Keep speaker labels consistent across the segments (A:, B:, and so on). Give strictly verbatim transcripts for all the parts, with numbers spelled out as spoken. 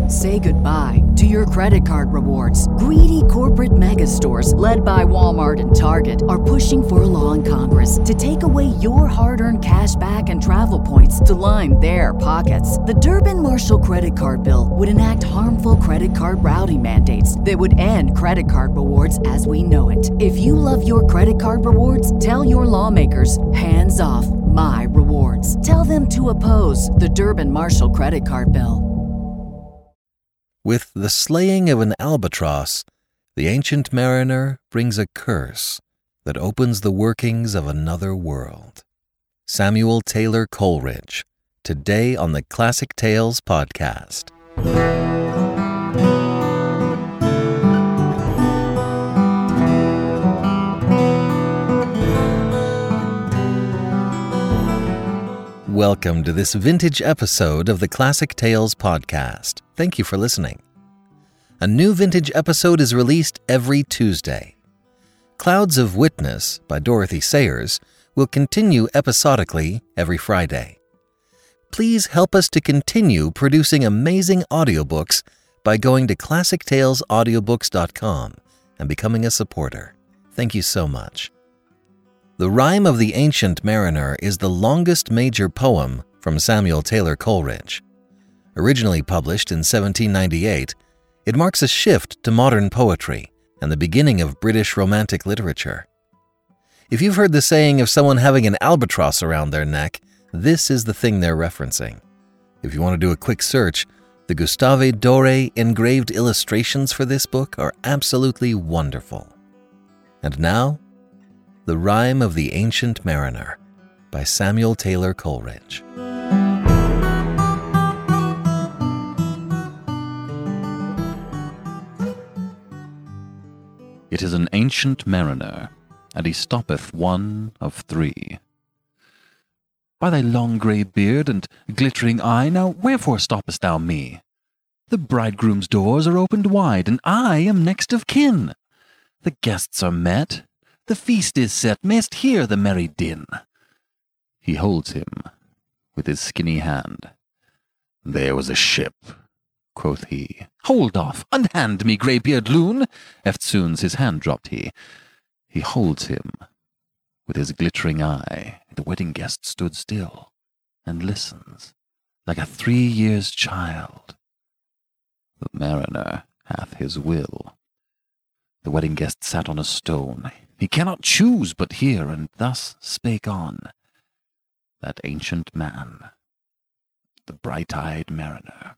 A: Say goodbye to your credit card rewards. Greedy corporate mega stores, led by Walmart and Target, are pushing for a law in Congress to take away your hard-earned cash back and travel points to line their pockets. The Durbin-Marshall credit card bill would enact harmful credit card routing mandates that would end credit card rewards as we know it. If you love your credit card rewards, tell your lawmakers, hands off my rewards. Tell them to oppose the Durbin-Marshall credit card bill.
B: With the slaying of an albatross, the ancient mariner brings a curse that opens the workings of another world. Samuel Taylor Coleridge, today on the Classic Tales podcast. Welcome to this vintage episode of the Classic Tales podcast. Thank you for listening. A new vintage episode is released every Tuesday. Clouds of Witness by Dorothy Sayers will continue episodically every Friday. Please help us to continue producing amazing audiobooks by going to classic tales audiobooks dot com and becoming a supporter. Thank you so much. The Rime of the Ancient Mariner is the longest major poem from Samuel Taylor Coleridge. Originally published in seventeen ninety-eight, it marks a shift to modern poetry and the beginning of British Romantic literature. If you've heard the saying of someone having an albatross around their neck, this is the thing they're referencing. If you want to do a quick search, the Gustave Doré engraved illustrations for this book are absolutely wonderful. And now, The Rime of the Ancient Mariner by Samuel Taylor Coleridge.
C: It is an ancient mariner, and he stoppeth one of three. By thy long grey beard and glittering eye, now wherefore stoppest thou me? The bridegroom's doors are opened wide, and I am next of kin. The guests are met, the feast is set, mayst hear the merry din. He holds him with his skinny hand. There was a ship, quoth he. Hold off, unhand me, grey-beard loon. Eftsoons his hand dropped he. He holds him with his glittering eye. The wedding guest stood still and listens like a three years child. The mariner hath his will. The wedding guest sat on a stone. He cannot choose but hear, and thus spake on that ancient man, the bright-eyed mariner.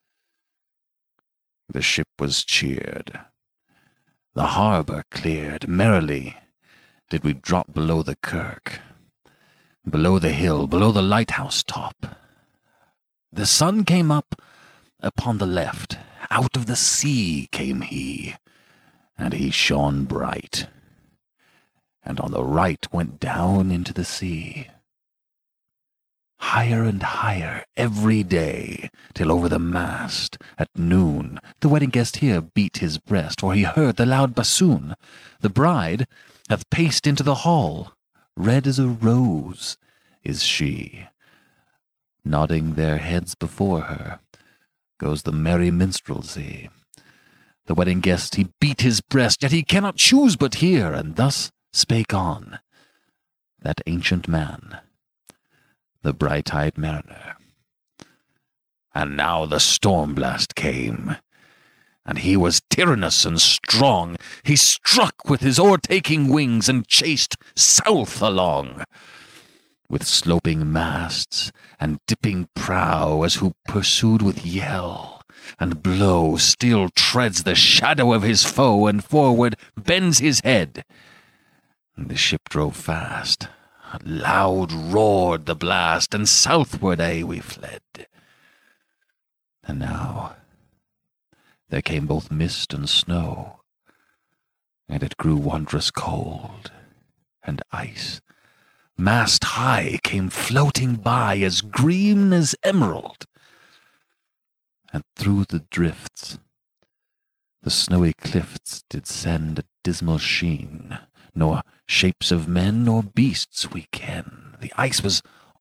C: The ship was cheered, the harbour cleared. Merrily did we drop below the kirk, below the hill, below the lighthouse top. The sun came up upon the left, out of the sea came he, and he shone bright, and on the right went down into the sea. Higher and higher every day, till over the mast at noon the wedding guest here beat his breast, for he heard the loud bassoon. The bride hath paced into the hall, red as a rose is she. Nodding their heads before her goes the merry minstrelsy. The wedding guest he beat his breast, yet he cannot choose but hear, and thus spake on that ancient man, the bright-eyed mariner. And now the storm blast came, and he was tyrannous and strong. He struck with his o'ertaking wings and chased south along, with sloping masts and dipping prow, as who pursued with yell and blow still treads the shadow of his foe, and forward bends his head. The ship drove fast, loud roared the blast, and southward aye we fled. And now there came both mist and snow, and it grew wondrous cold, and ice, mast high, came floating by, as green as emerald. And through the drifts the snowy cliffs did send a dismal sheen, nor shapes of men nor beasts we ken. The ice was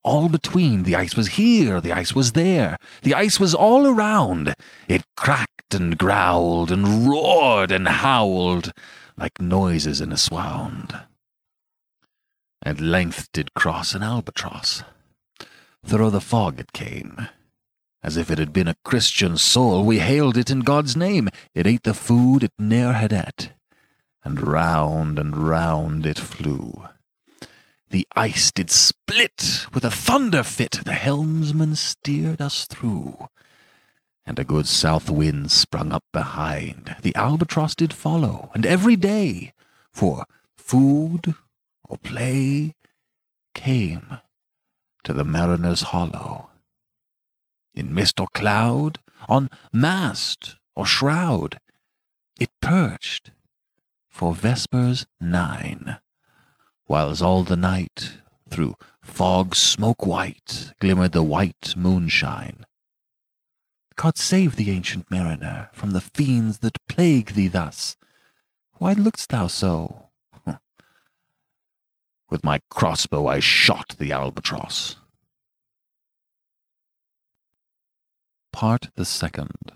C: all between. The ice was here, the ice was there, the ice was all around. It cracked and growled and roared and howled like noises in a swound. At length did cross an albatross. Through the fog it came. As if it had been a Christian soul, we hailed it in God's name. It ate the food it ne'er had ate, and round and round it flew. The ice did split with a thunder fit, the helmsman steered us through. And a good south wind sprung up behind, the albatross did follow, and every day, for food or play, came to the mariner's hollow. In mist or cloud, on mast or shroud, it perched for vespers nine, whiles all the night through fog smoke white glimmered the white moonshine. God save the ancient mariner from the fiends that plague thee thus. Why look'st thou so? With my crossbow I shot the albatross. Part the second.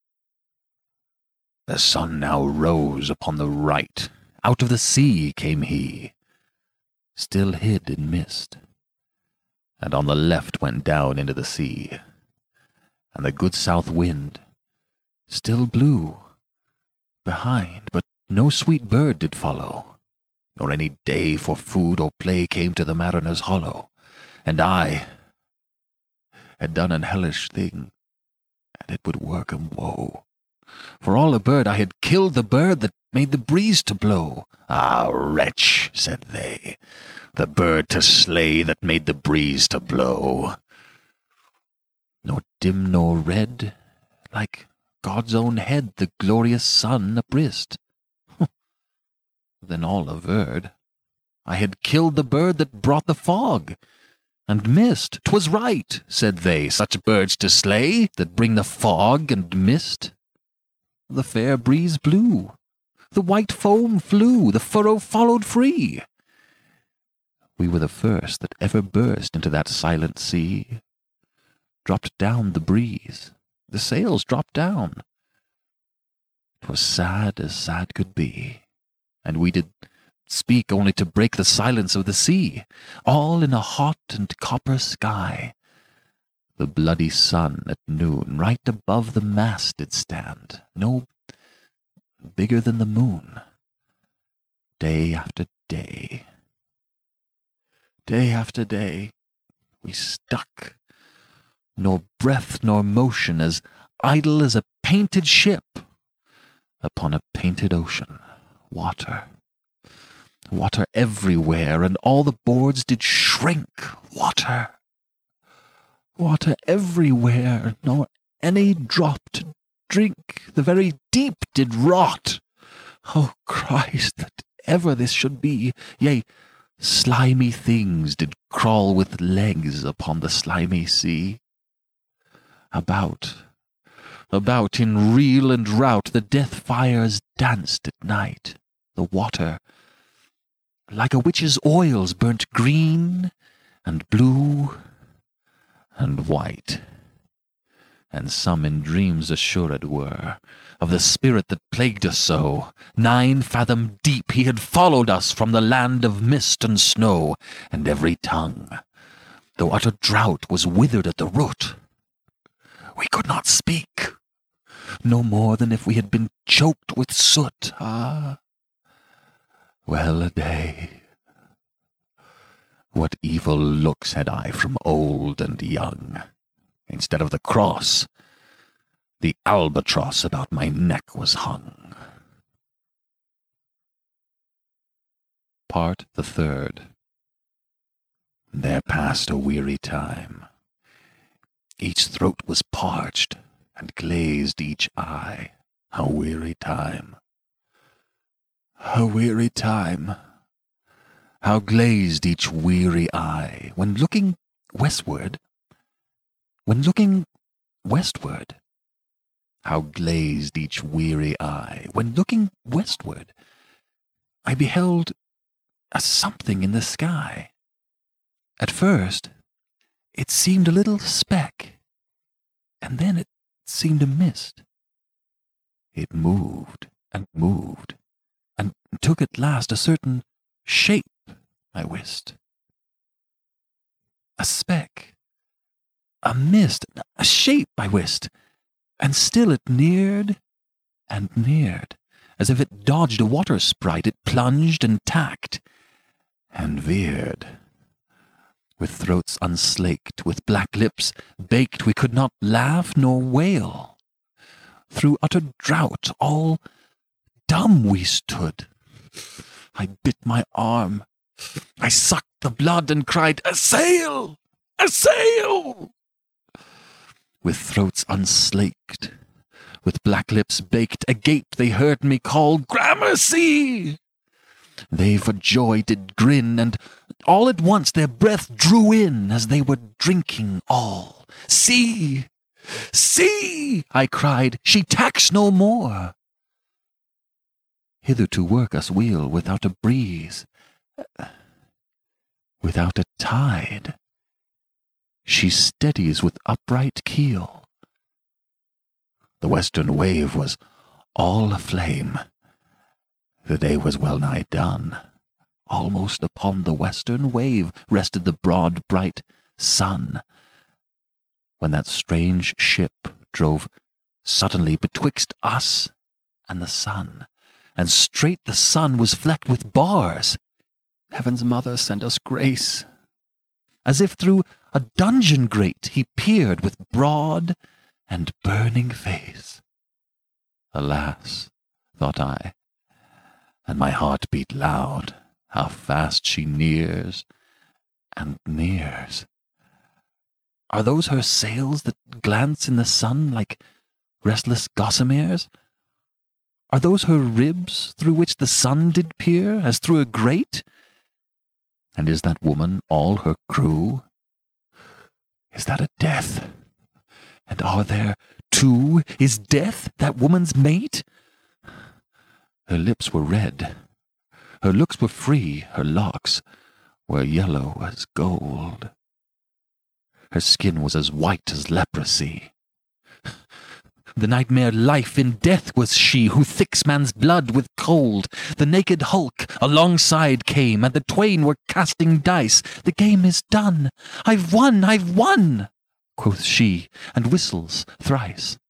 C: The sun now rose upon the right. Out of the sea came he, still hid in mist, and on the left went down into the sea. And the good south wind still blew behind, but no sweet bird did follow, nor any day for food or play came to the mariner's hollow. And I had done an hellish thing, and it would work him woe. For all a bird, I had killed the bird that made the breeze to blow. Ah, wretch, said they, the bird to slay that made the breeze to blow. Nor dim nor red, like God's own head, the glorious sun abrised. Then all averred, I had killed the bird that brought the fog and mist. 'Twas right, said they, such birds to slay, that bring the fog and mist. The fair breeze blew, the white foam flew, the furrow followed free. We were the first that ever burst into that silent sea. Dropped down the breeze, the sails dropped down. 'Twas sad as sad could be, and we did speak only to break the silence of the sea, all in a hot and copper sky. The bloody sun at noon right above the mast did stand, no bigger than the moon. Day after day, day after day, we stuck, nor breath nor motion, as idle as a painted ship upon a painted ocean. Water, water everywhere, and all the boards did shrink. Water, water everywhere, nor any drop to drink. The very deep did rot. O Christ, that ever this should be! Yea, slimy things did crawl with legs upon the slimy sea. About, about in reel and rout, the death fires danced at night. The water, like a witch's oils, burnt green and blue and white. And some in dreams assured were of the spirit that plagued us so. Nine fathom deep he had followed us from the land of mist and snow, and every tongue, though utter drought, was withered at the root. We could not speak, no more than if we had been choked with soot. Ah, well a day! What evil looks had I from old and young! Instead of the cross, the albatross about my neck was hung. Part the third. There passed a weary time. Each throat was parched, and glazed each eye. A weary time. A weary time. How glazed each weary eye, when looking westward, when looking westward. How glazed each weary eye, when looking westward, I beheld a something in the sky. At first it seemed a little speck, and then it seemed a mist. It moved and moved, and took at last a certain shape, I wist. A speck, a mist, a shape, I wist, and still it neared and neared, as if it dodged a water sprite. It plunged and tacked and veered. With throats unslaked, with black lips baked, we could not laugh nor wail. Through utter drought, all dumb we stood. I bit my arm, I sucked the blood and cried, "A sail! A sail!" With throats unslaked, with black lips baked, agape they heard me call, "Gramercy!" They for joy did grin, and all at once their breath drew in as they were drinking all. "See! See!" I cried, "she tacks no more. Hither to work us wheel without a breeze, without a tide. She steadies with upright keel." The western wave was all aflame. The day was well nigh done. Almost upon the western wave rested the broad, bright sun, when that strange ship drove suddenly betwixt us and the sun, and straight the sun was flecked with bars. Heaven's mother send us grace. As if through a dungeon grate he peered with broad and burning face. Alas, thought I, and my heart beat loud, how fast she nears and nears. Are those her sails that glance in the sun like restless gossameres? Are those her ribs through which the sun did peer, as through a grate? And is that woman all her crew? Is that a death? And are there two? Is death that woman's mate? Her lips were red, her looks were free, her locks were yellow as gold. Her skin was as white as leprosy. The nightmare life in death was she, who thicks man's blood with cold. The naked hulk alongside came, and the twain were casting dice. "The game is done. I've won, I've won," quoth she, and whistles thrice.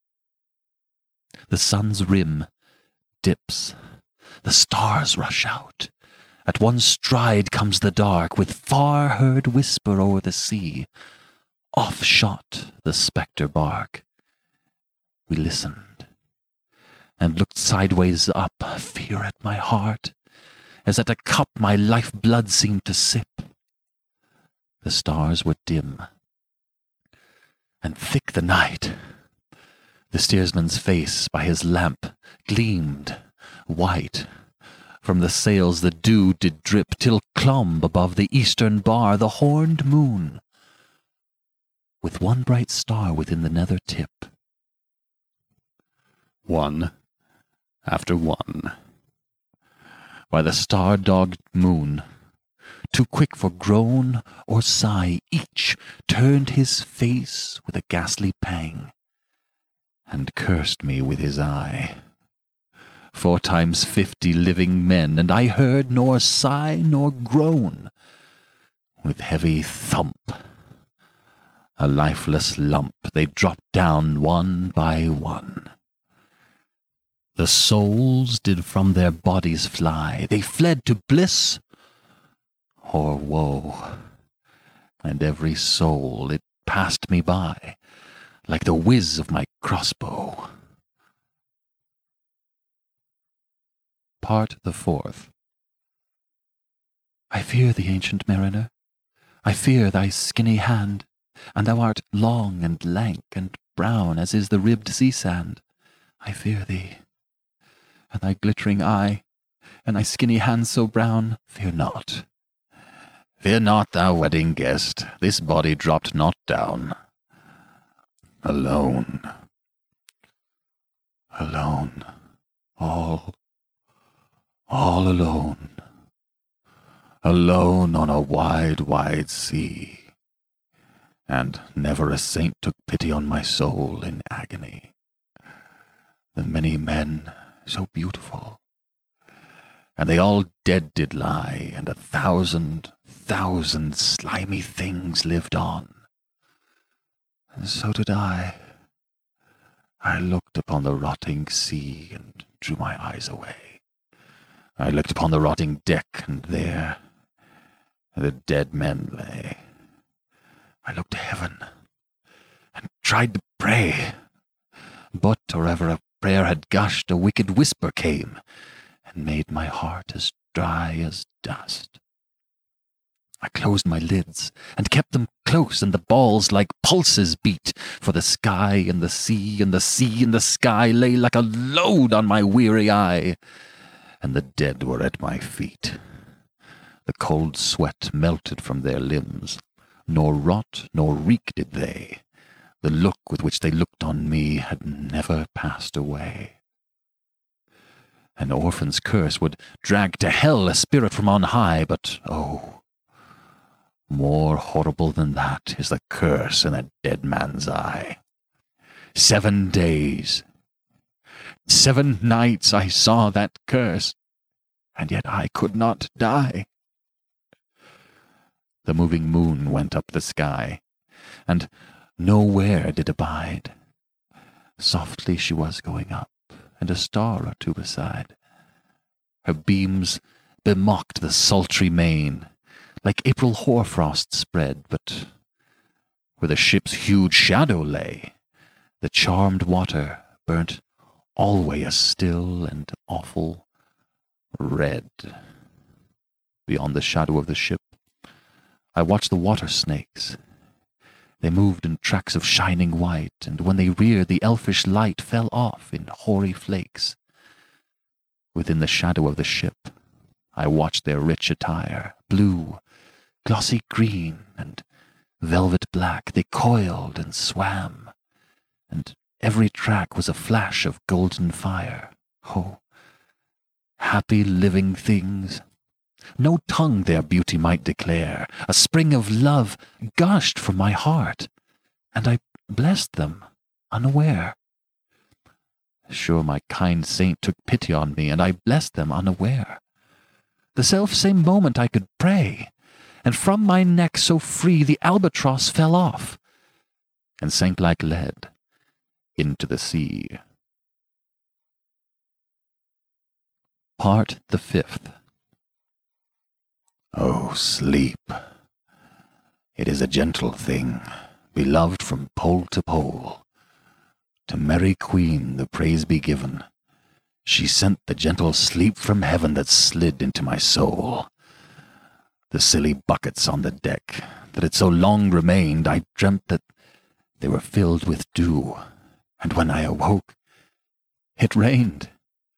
C: The sun's rim dips. The stars rush out. At one stride comes the dark, with far-heard whisper o'er the sea. Off shot the spectre bark. We listened, and looked sideways up, fear at my heart, as at a cup my life-blood seemed to sip. The stars were dim, and thick the night. The steersman's face by his lamp gleamed white. From the sails the dew did drip, till clomb above the eastern bar the horned moon, with one bright star within the nether tip. One after one, by the star-dogged moon, too quick for groan or sigh, each turned his face with a ghastly pang, and cursed me with his eye. Four times fifty living men, and I heard nor sigh nor groan. With heavy thump, a lifeless lump, they dropped down one by one. The souls did from their bodies fly, they fled to bliss or woe, and every soul it passed me by, like the whiz of my crossbow. Part the fourth. I fear thee, ancient mariner, I fear thy skinny hand, and thou art long and lank and brown as is the ribbed sea sand. I fear thee, and thy glittering eye, and thy skinny hand so brown. Fear not, fear not, thou wedding guest, this body dropped not down. Alone, alone, all, all alone, alone on a wide, wide sea, And never a saint took pity on my soul in agony. The many men so beautiful, and they all dead did lie, and a thousand, thousand slimy things lived on. And so did I. I looked upon the rotting sea and drew my eyes away. I looked upon the rotting deck, and there the dead men lay. I looked to heaven and tried to pray, but or ever a prayer had gushed, a wicked whisper came and made my heart as dry as dust. I closed my lids and kept them close, and the balls like pulses beat, for the sky and the sea and the sea and the sky lay like a load on my weary eye, and the dead were at my feet. The cold sweat melted from their limbs, nor rot nor reek did they. The look with which they looked on me had never passed away. An orphan's curse would drag to hell a spirit from on high, but oh, more horrible than that is the curse in a dead man's eye. Seven days, seven nights I saw that curse, and yet I could not die. The moving moon went up the sky, and nowhere did abide. Softly she was going up, and a star or two beside. Her beams bemocked the sultry main, like April hoarfrost spread, but where the ship's huge shadow lay, the charmed water burnt alway a still and awful red. Beyond the shadow of the ship, I watched the water snakes. They moved in tracks of shining white, and when they reared, the elfish light fell off in hoary flakes. Within the shadow of the ship, I watched their rich attire, blue, glossy green, and velvet black. They coiled and swam, and every track was a flash of golden fire. Oh, happy living things! No tongue their beauty might declare. A spring of love gushed from my heart, and I blessed them unaware. Sure, my kind saint took pity on me, and I blessed them unaware. The self-same moment I could pray, and from my neck so free the albatross fell off, and sank like lead into the sea. Part the fifth. Oh, sleep! It is a gentle thing, beloved from pole to pole. To Mary Queen the praise be given. She sent the gentle sleep from heaven that slid into my soul. The silly buckets on the deck that had so long remained, I dreamt that they were filled with dew, and when I awoke, it rained.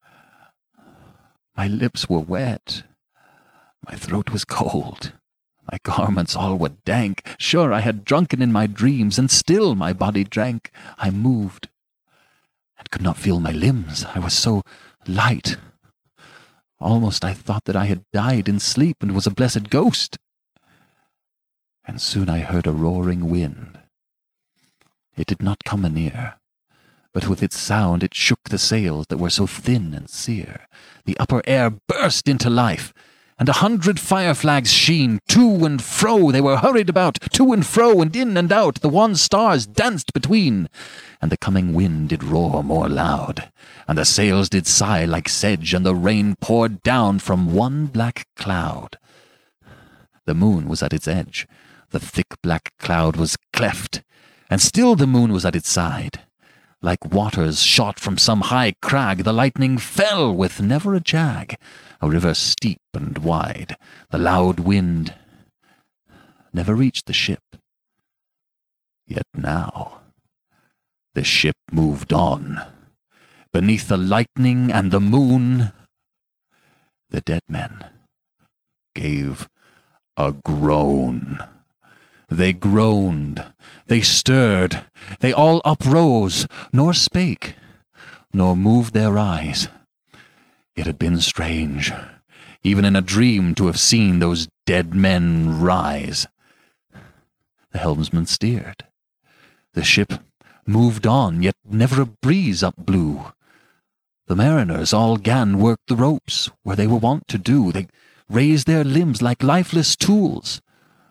C: My lips were wet. My throat was cold, my garments all were dank. Sure, I had drunken in my dreams, and still my body drank. I moved, and could not feel my limbs. I was so light. Almost I thought that I had died in sleep, and was a blessed ghost. And soon I heard a roaring wind. It did not come anear, but with its sound it shook the sails that were so thin and sere. The upper air burst into life, and a hundred fire flags sheen. To and fro they were hurried about, to and fro, and in and out, the wan stars danced between. And the coming wind did roar more loud, and the sails did sigh like sedge, and the rain poured down from one black cloud. The moon was at its edge, the thick black cloud was cleft, and still the moon was at its side. Like waters shot from some high crag, the lightning fell with never a jag. A river steep and wide, the loud wind never reached the ship. Yet now the ship moved on. Beneath the lightning and the moon, the dead men gave a groan. They groaned, they stirred, they all uprose, nor spake, nor moved their eyes. It had been strange, even in a dream, to have seen those dead men rise. the helmsman steered. The ship moved on, yet never a breeze up blew. The mariners all 'gan work the ropes, where they were wont to do. They raised their limbs like lifeless tools.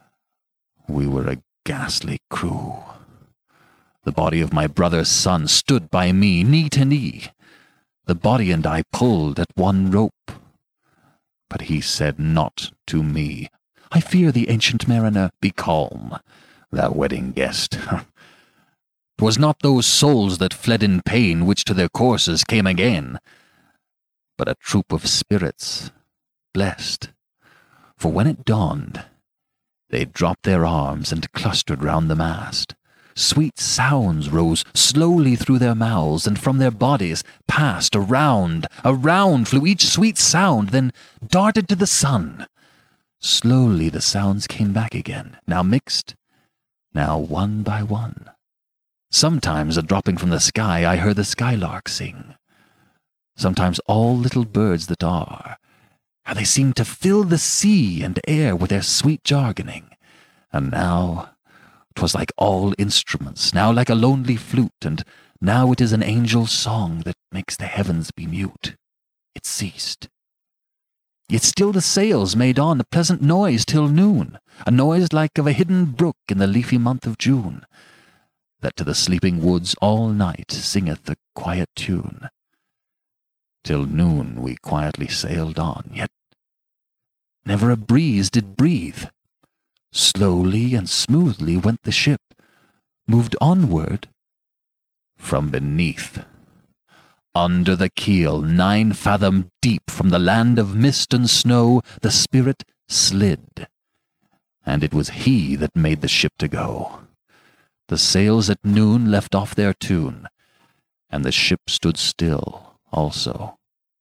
C: We were a ghastly crew. The body of my brother's son stood by me, knee to knee. The body and I pulled at one rope, but he said naught to me. I fear the ancient mariner. Be calm, thou wedding guest. 'Twas not those souls that fled in pain which to their courses came again, but a troop of spirits blessed. For when it dawned, they dropped their arms and clustered round the mast. Sweet sounds rose slowly through their mouths, and from their bodies passed around, around flew each sweet sound, then darted to the sun. Slowly the sounds came back again, now mixed, now one by one. Sometimes, a dropping from the sky, I heard the skylark sing. Sometimes all little birds that are, how they seemed to fill the sea and air with their sweet jargoning. And now 'twas like all instruments, now like a lonely flute, and now it is an angel's song that makes the heavens be mute. It ceased. Yet still the sails made on a pleasant noise till noon, a noise like of a hidden brook in the leafy month of June, that to the sleeping woods all night singeth a quiet tune. Till noon we quietly sailed on, yet never a breeze did breathe. Slowly and smoothly went the ship, moved onward from beneath. Under the keel, nine fathom deep from the land of mist and snow, the spirit slid, and it was he that made the ship to go. The sails at noon left off their tune, and the ship stood still also.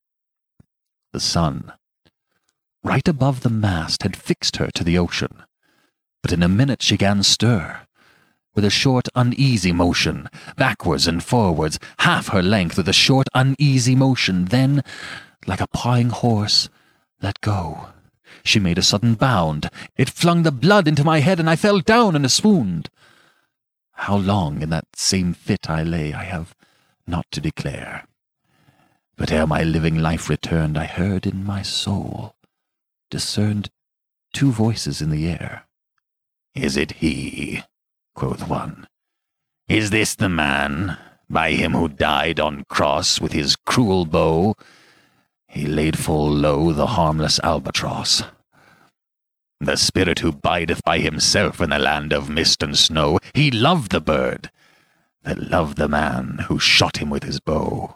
C: The sun, right above the mast, had fixed her to the ocean, but in a minute she 'gan stir, with a short uneasy motion, backwards and forwards, half her length with a short uneasy motion, then, like a pawing horse, let go. She made a sudden bound. It flung the blood into my head, and I fell down in a swoon. How long in that same fit I lay, I have not to declare. But ere my living life returned, I heard in my soul, discerned two voices in the air. "Is it he?" quoth one. "Is this the man, by him who died on cross with his cruel bow? He laid full low the harmless albatross. The spirit who bideth by himself in the land of mist and snow, he loved the bird that loved the man who shot him with his bow."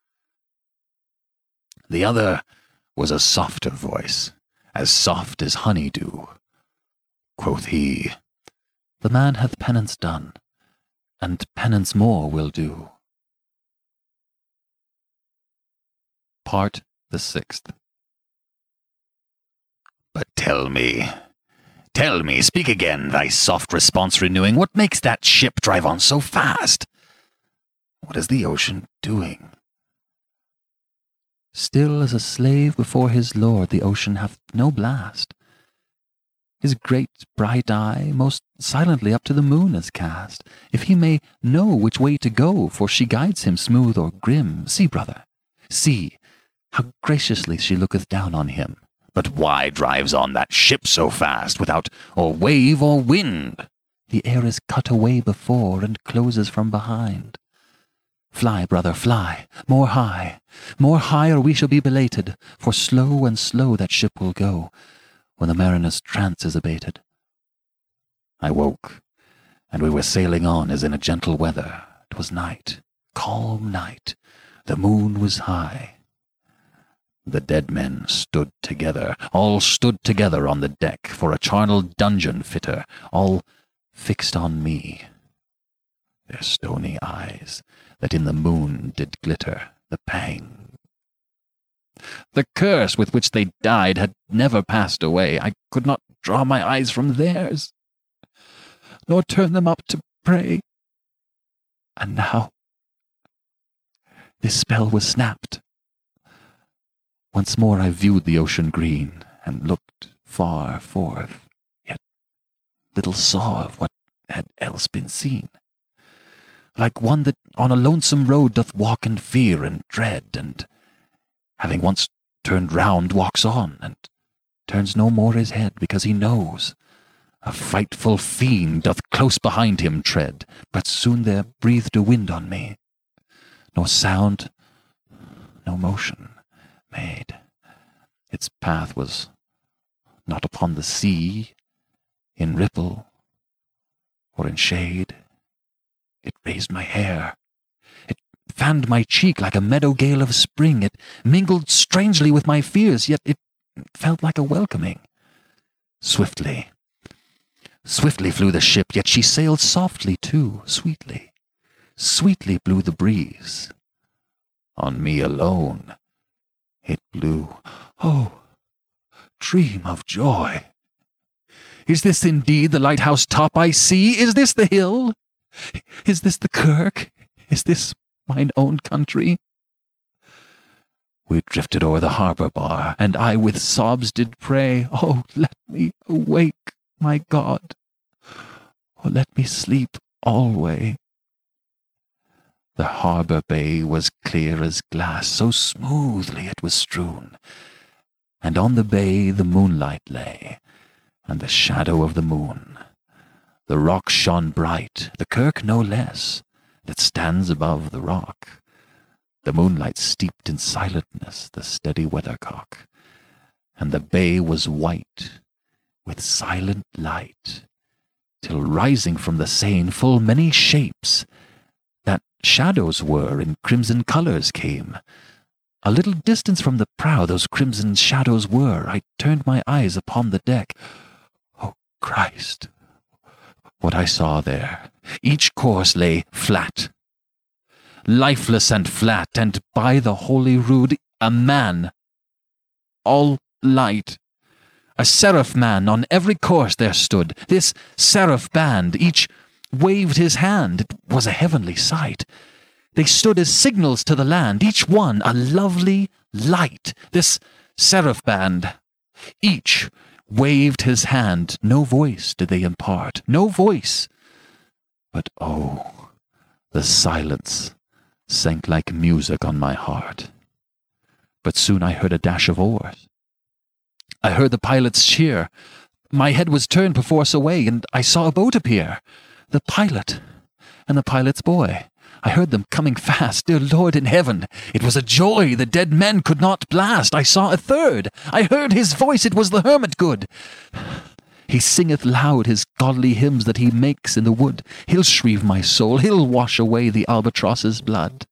C: The other was a softer voice, as soft as honey dew. Quoth he, "The man hath penance done, and penance more will do." Part the sixth. "But tell me, tell me, speak again, thy soft response renewing, what makes that ship drive on so fast? What is the ocean doing?" "Still as a slave before his lord, the ocean hath no blast. His great bright eye most silently up to the moon is cast, if he may know which way to go, for she guides him smooth or grim. See, brother, see, how graciously she looketh down on him. But why drives on that ship so fast, without or wave or wind? The air is cut away before, and closes from behind. Fly, brother, fly, more high, more high, or we shall be belated, for slow and slow that ship will go, when the mariner's trance is abated." I woke, and we were sailing on as in a gentle weather. 'Twas night, calm night, the moon was high. The dead men stood together, all stood together on the deck, for a charnel dungeon fitter, all fixed on me. Their stony eyes, that in the moon did glitter, the pang. The curse with which they died had never passed away. I could not draw my eyes from theirs, nor turn them up to pray. And now this spell was snapped. Once more I viewed the ocean green, and looked far forth, yet little saw of what had else been seen. Like one that on a lonesome road doth walk in fear and dread, and, having once turned round, walks on, and turns no more his head, because he knows a frightful fiend doth close behind him tread. But soon there breathed a wind on me, nor sound, no motion made. Its path was not upon the sea, in ripple, or in shade. It raised my hair. It fanned my cheek like a meadow gale of spring. It mingled strangely with my fears, yet it felt like a welcoming. Swiftly, swiftly flew the ship, yet she sailed softly too, sweetly. Sweetly blew the breeze. On me alone it blew. Oh, dream of joy! Is this indeed the lighthouse top I see? Is this the hill? Is this the kirk? Is this mine own country? We drifted o'er the harbour bar, and I with sobs did pray, Oh, let me awake, my God, or let me sleep alway. The harbour bay was clear as glass, so smoothly it was strewn, and on the bay the moonlight lay, and the shadow of the moon. The rock shone bright, the kirk no less, that stands above the rock. The moonlight steeped in silentness the steady weathercock, and the bay was white with silent light, till rising from the Seine full many shapes, that shadows were in crimson colours came. A little distance from the prow those crimson shadows were. I turned my eyes upon the deck. Oh, Christ! What I saw there, each corse lay flat, lifeless and flat, and by the holy rood a man, all light, a seraph man on every corse there stood. This seraph band, each waved his hand. It was a heavenly sight. They stood as signals to the land, each one a lovely light. This seraph band, each waved his hand. No voice did they impart, no voice. But oh, the silence sank like music on my heart. But soon I heard a dash of oars. I heard the pilot's cheer. My head was turned perforce away, and I saw a boat appear. The pilot and the pilot's boy. I heard them coming fast. Dear Lord in heaven, it was a joy the dead men could not blast. I saw a third. I heard his voice. It was the hermit good. He singeth loud his godly hymns that he makes in the wood. He'll shrieve my soul. He'll wash away the albatross's blood.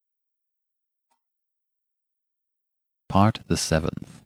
C: Part the seventh.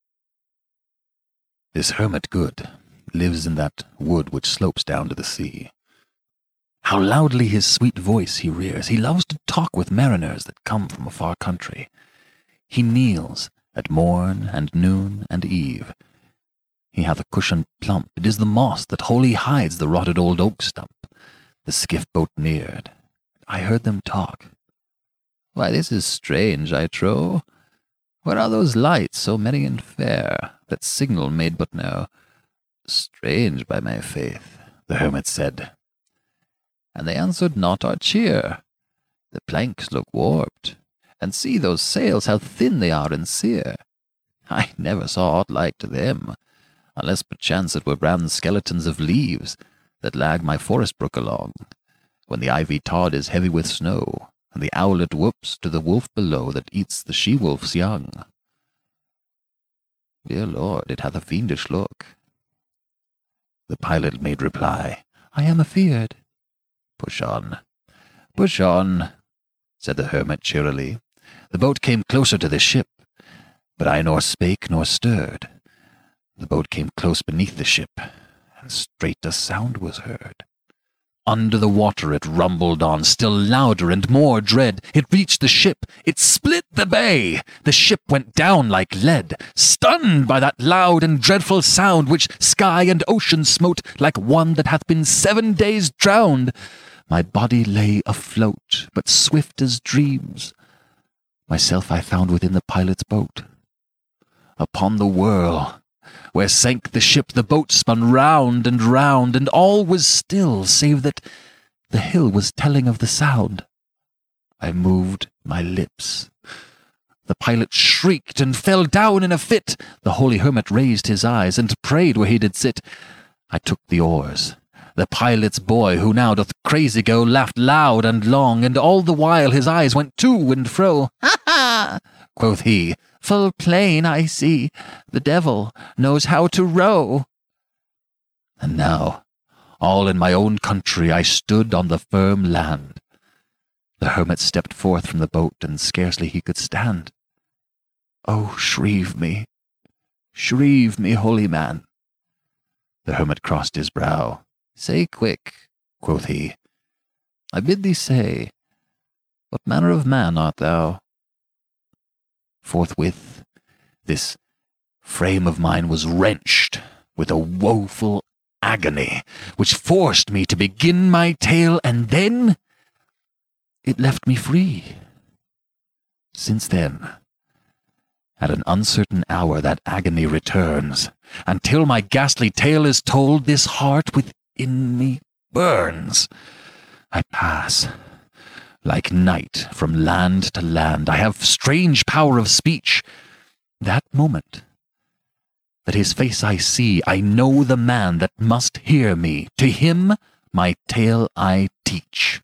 C: This hermit good lives in that wood which slopes down to the sea. How loudly his sweet voice he rears! He loves to talk with mariners that come from a far country. He kneels at morn and noon and eve. He hath a cushion plump. It is the moss that wholly hides the rotted old oak stump. The skiff boat neared. I heard them talk. Why, this is strange, I trow. Where are those lights, so many and fair, that signal made but now? Strange, by my faith, the hermit said. And they answered not our cheer. The planks look warped, and see those sails, how thin they are and sere. I never saw aught like to them, unless perchance it were brown skeletons of leaves that lag my forest brook along, when the ivy tod is heavy with snow, and the owlet whoops to the wolf below that eats the she-wolf's young. Dear Lord, it hath a fiendish look. The pilot made reply, I am afeard. Push on, push on, said the hermit cheerily. The boat came closer to the ship, but I nor spake nor stirred. The boat came close beneath the ship, and straight a sound was heard. Under the water it rumbled on, still louder and more dread. It reached the ship, it split the bay. The ship went down like lead, stunned by that loud and dreadful sound, which sky and ocean smote like one that hath been seven days drowned. My body lay afloat, but swift as dreams. Myself I found within the pilot's boat. Upon the whirl Where sank the ship, the boat spun round and round, and all was still, save that the hill was telling of the sound. I moved my lips. The pilot shrieked and fell down in a fit. The holy hermit raised his eyes and prayed where he did sit. I took the oars. The pilot's boy, who now doth crazy go, laughed loud and long, and all the while his eyes went to and fro. Ha ha! Quoth he, full plain I see, the devil knows how to row. And now, all in my own country, I stood on the firm land. The hermit stepped forth from the boat, and scarcely he could stand. Oh, shrieve me, shrieve me, holy man. The hermit crossed his brow. Say quick, quoth he, I bid thee say, what manner of man art thou? Forthwith, this frame of mine was wrenched with a woeful agony, which forced me to begin my tale, and then it left me free. Since then, at an uncertain hour that agony returns, until my ghastly tale is told, this heart within me burns. I pass, like night, from land to land. I have strange power of speech. That moment that his face I see, I know the man that must hear me. To him my tale I teach.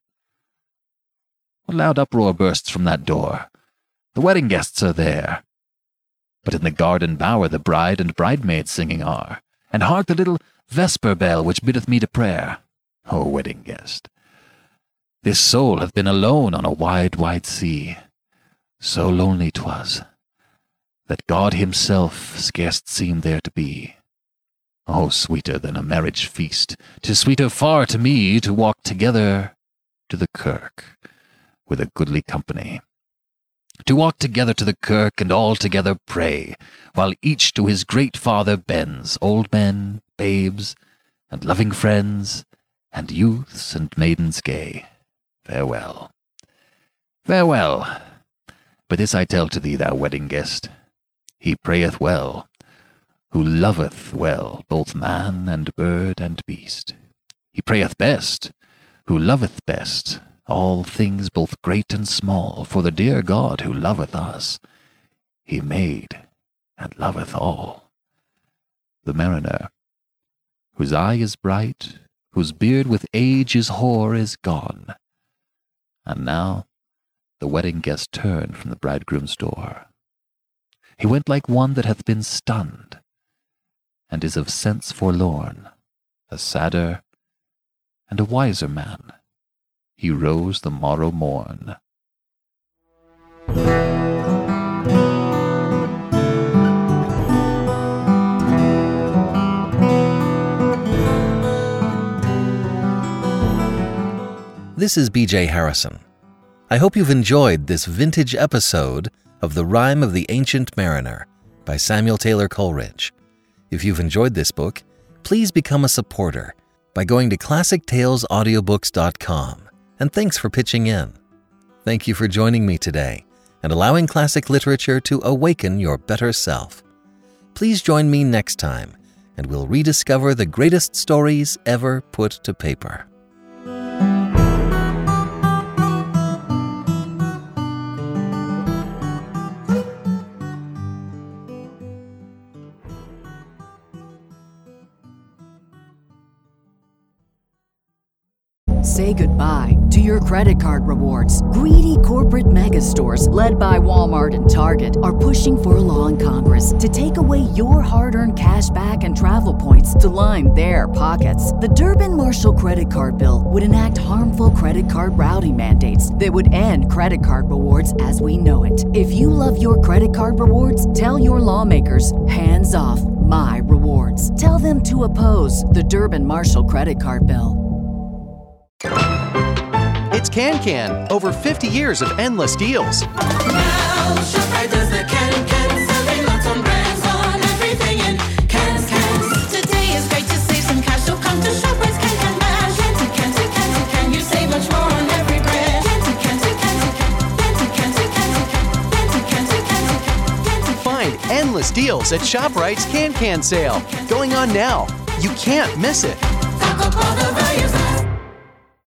C: A loud uproar bursts from that door. The wedding guests are there. But in the garden bower the bride and bridemaid singing are. And hark the little vesper bell which biddeth me to prayer. O wedding guest, this soul hath been alone on a wide, wide sea. So lonely 'twas, that God himself scarce seemed there to be. Oh, sweeter than a marriage feast, 'tis sweeter far to me to walk together to the kirk with a goodly company. To walk together to the kirk and all together pray, while each to his great Father bends, old men, babes, and loving friends, and youths and maidens gay. Farewell. Farewell. But this I tell to thee, thou wedding guest, he prayeth well, who loveth well both man and bird and beast. He prayeth best, who loveth best all things both great and small, for the dear God who loveth us, he made and loveth all. The mariner, whose eye is bright, whose beard with age is hoar, is gone. And now the wedding guest turned from the bridegroom's door. He went like one that hath been stunned, and is of sense forlorn, a sadder and a wiser man. He rose the morrow morn.
B: This is B J Harrison. I hope you've enjoyed this vintage episode of The Rime of the Ancient Mariner by Samuel Taylor Coleridge. If you've enjoyed this book, please become a supporter by going to classic tales audiobooks dot com. And thanks for pitching in. Thank you for joining me today and allowing classic literature to awaken your better self. Please join me next time, and we'll rediscover the greatest stories ever put to paper.
A: Say goodbye to your credit card rewards. Greedy corporate mega stores, led by Walmart and Target, are pushing for a law in Congress to take away your hard-earned cash back and travel points to line their pockets. The Durbin-Marshall credit card bill would enact harmful credit card routing mandates that would end credit card rewards as we know it. If you love your credit card rewards, tell your lawmakers, hands off my rewards. Tell them to oppose the Durbin-Marshall credit card bill.
D: It's KanCan, over fifty years of endless deals.
E: Now, ShopRite does the can-can, serving lots on brands on everything in cans, cans. Today is great to save some cash, so come to ShopRite's Can-Can Bash. Can to can to can to can, you save much more on every brand. Can to can to can to can, can to can to can, can to can to can to can.
D: Find endless best deals at ShopRite's Can Can Sale. Going on now. You can't miss it.
E: Talk about the values